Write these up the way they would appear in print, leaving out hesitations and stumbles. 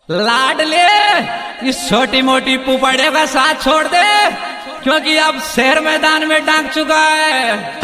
लाडले इस छोटी मोटी पुपड़े का साथ छोड़ दे, क्योंकि अब शहर मैदान में डांग चुका है।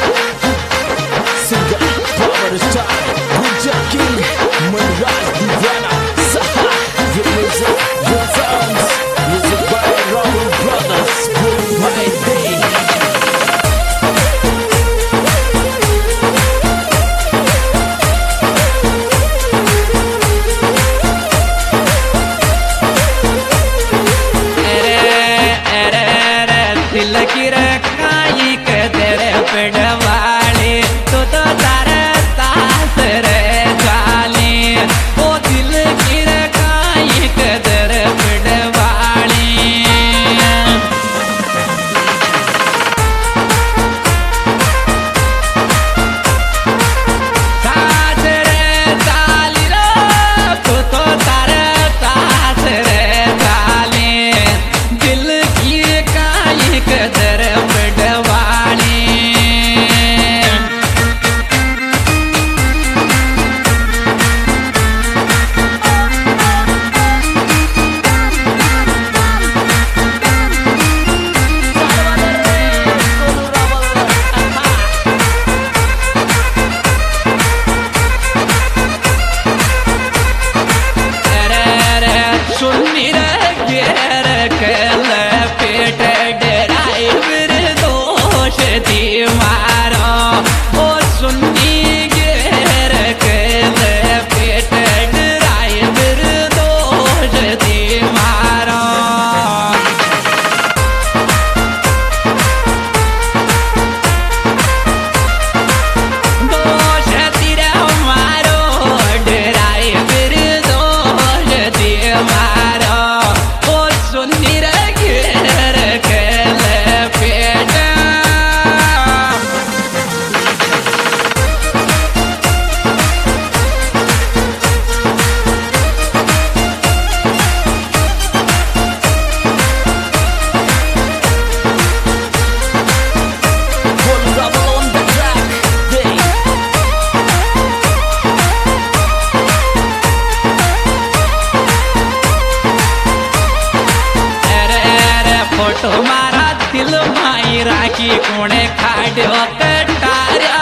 तुम्हारा दिल माई राखी कोणे खाड्यो कटार्या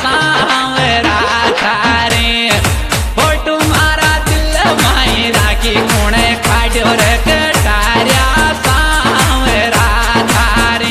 सांवरा थारे। हो तुम्हारा दिल माई राखी कोणे खाड्यो रे कटार्या सांवरा थारे।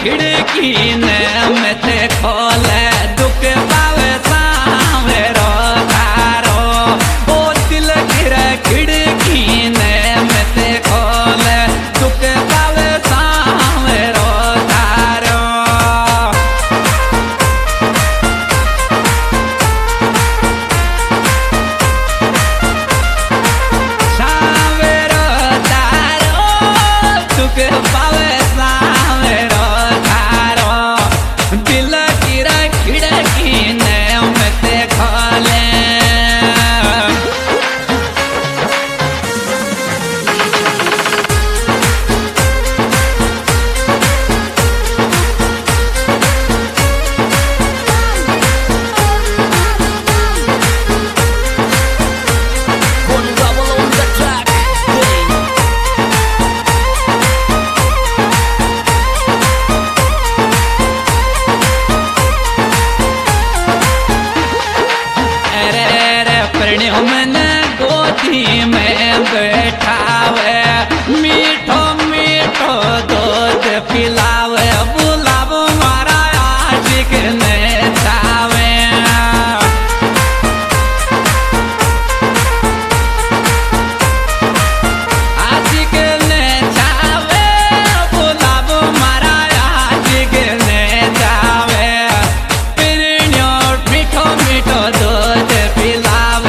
खिड़की ने मत खोले दुख पावे सावे रो तारो ओ दिल गिरे खिड़की ने मत खोले दुख पावे सावे रो तारो सावे रो तारो दुख पावे सावे रो दिल गिरा खिड़की ने मत खोले मैंने गोदी में बैठावे मीठो मीठो दूध पिलावे बुलाव मारा आशिक ने चावे आशिक ने चावे बुलाव मारा आशिक ने चावे पिरनियो मीठो मीठो दूध पिलावे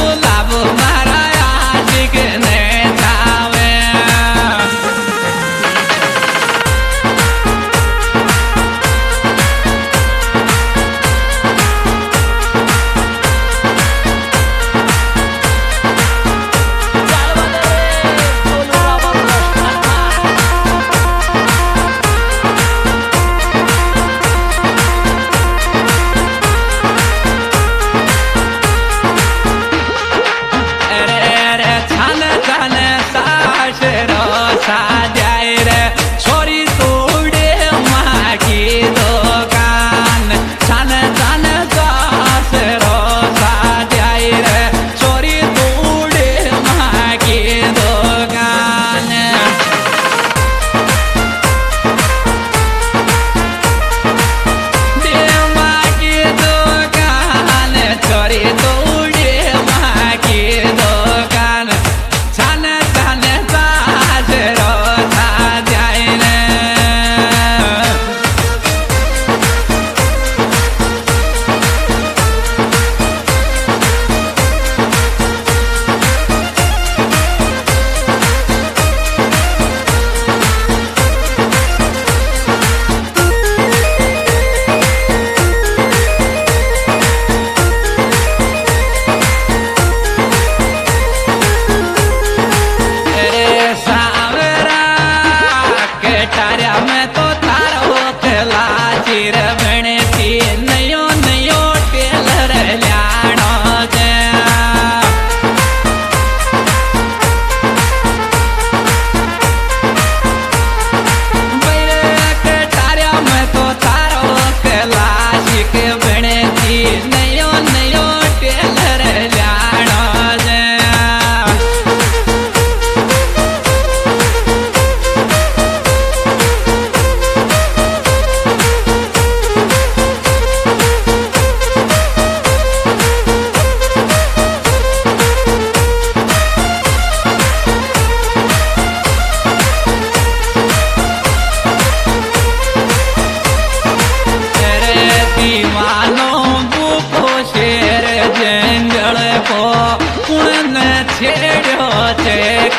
छेड़ो चे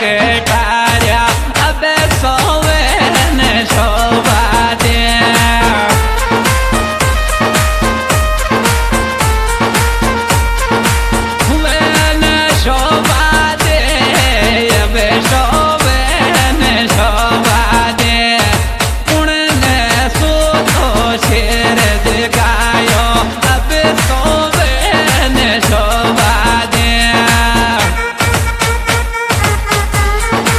कटारिया अबे सोवे न शोभा दे हुए न शोभा दे अबे सोवे न शोभा दे उनने सोतो शेर दिखायो अबे सोवे न शोभा दे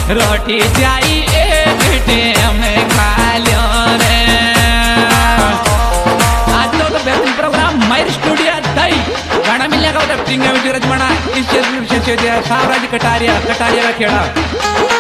रोटी चाहिए एक टाइम खा लो रे। आज तो बेहतरीन प्रोग्राम मायर स्टूडियो दई गाना मिलने का उधर टिंगा में जरूरत मना इस सावराज कटारिया का खेड़ा।